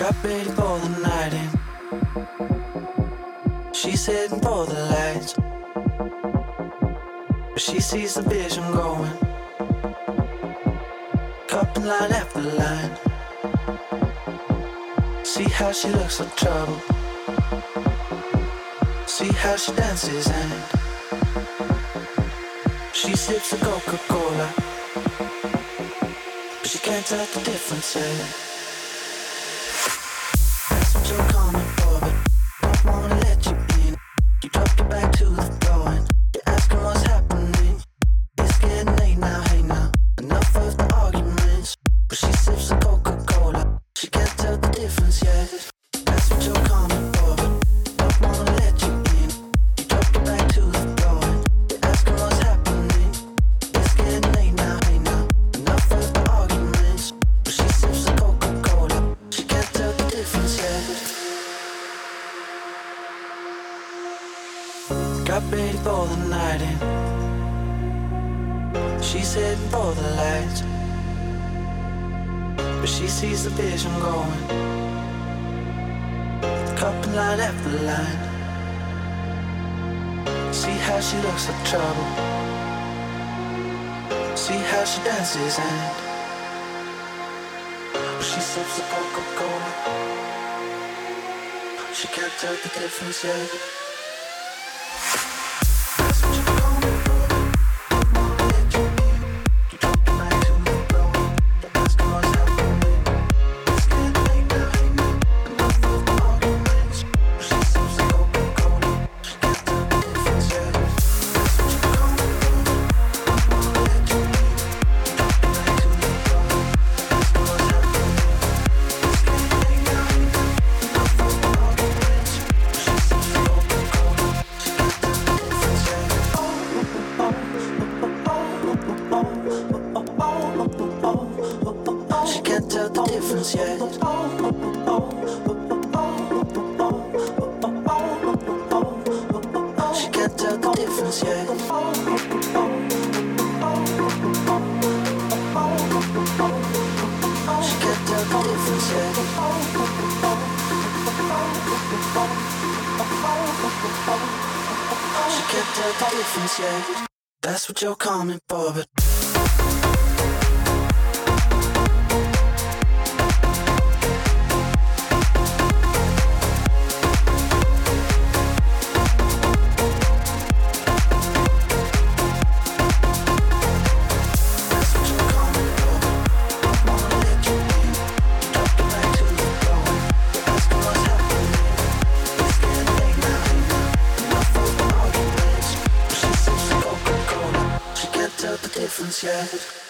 Got ready for the night in. She's heading for the lights, but she sees the vision going. Cupping line after line. See how she looks for trouble. See how she dances and she sips a Coca-Cola, but she can't tell the difference yet. That's what you're coming for, but don't wanna let you in. You drop your back to the floor and you're asking what's happening. It's getting late now, hey now. Enough of the arguments, but she sips a Coca-Cola. She can't tell the difference yet. That's what you're coming for, but don't wanna let you in. You drop your back to the floor and you're asking what's happening. It's getting late now, hey now. Enough of the arguments, but she sips a Coca-Cola. She can't tell the difference yet. Got ready for the night in. She's heading for the lights, but she sees the vision going. Cupping line after line. See how she looks for trouble. See how she dances and she sips the Coca-Cola. She can't tell the difference yet. She can't tell the difference yet. She can't tell the difference yet. She can't tell the difference yet. She can't tell the difference yet. That's what you're coming for, but difference yet.